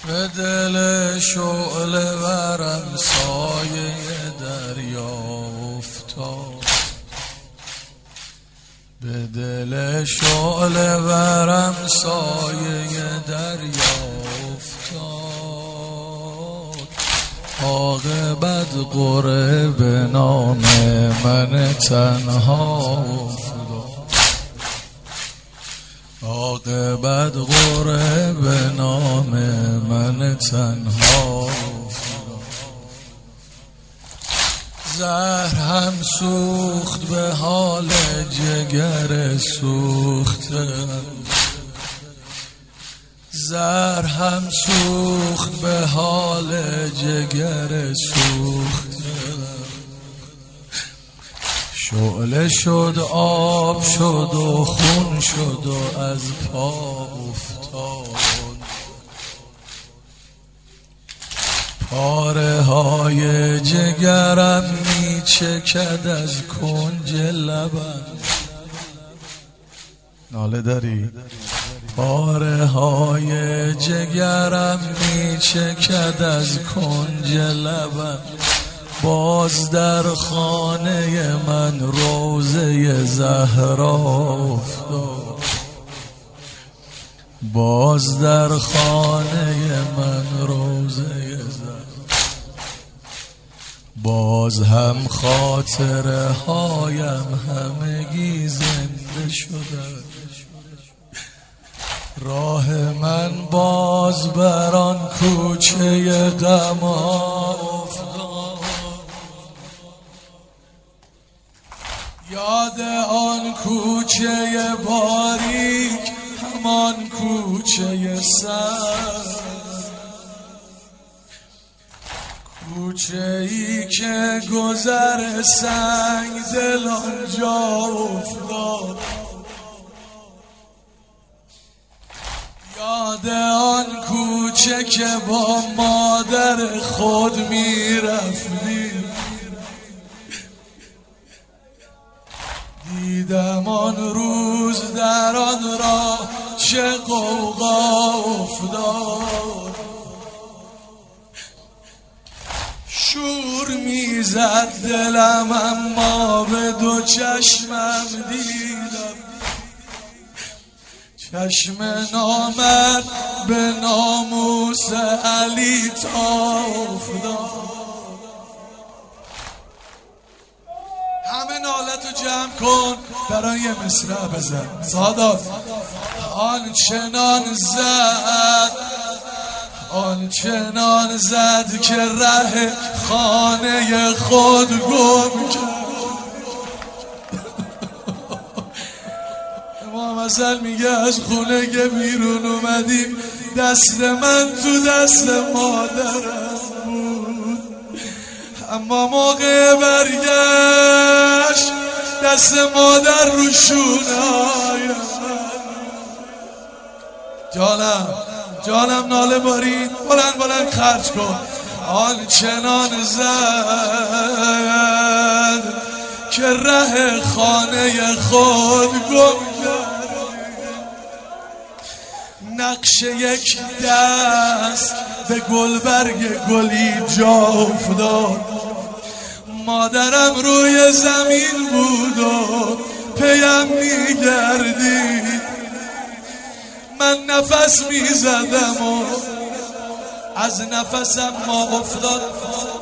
به دل شعله ورم سایه دریا افتاد، به دل شعله ورم سایه دریا افتاد. عاقبت قره به نام من تنها افتاد، عاقبت قره به نام من تنها افتاد. زهر هم سوخت به حال جگر سوخته، زهر هم سوخت به حال جگر سوخته. شعله شد آب شد و خون شد و از پا افتاد. پاره های جگرم می چکد از کنج لبم. ناله داری؟ پاره های جگرم می چکد از کنج لبم. باز در خانه من روضه زهرا افتاد، باز در خانه من روضه زهرا. باز هم خاطره هایم همگی زنده شدند. راه من باز بر آن کوچه غم افتاد. یاد آن کوچه باریک، همان کوچه سر، کوچه ای که گذر سنگ دل آنجا افتاد. یاد آن کوچه که با مادر خود می رفتیم. دیدم آن روز در آن راه چه غوغا افتاد. شور میزد دلم اما به دو چشمم دیدم. چشم نامرد به ناموس علی تا افتاد. همه نالتو جمع کن برای یه مصرع بزن. سادات آنچنان زد، آنچنان زد که ره خانه خود گم کرد. امام حسن میگه از خونه که بیرون اومدیم دست من تو دست مادرم بود، اما موقع برگشت دست مادر رو شونه‌هایم. جانم ناله بارید، بلند بلند خرج کن. آنچنان زد که ره خانه خود گم کرد. نقش یک دست به گلبرگ گلی جا افتاد. مادرم روی زمین بود و پیم میگردید. من نفس میزدم و از نفسم ما افتاد.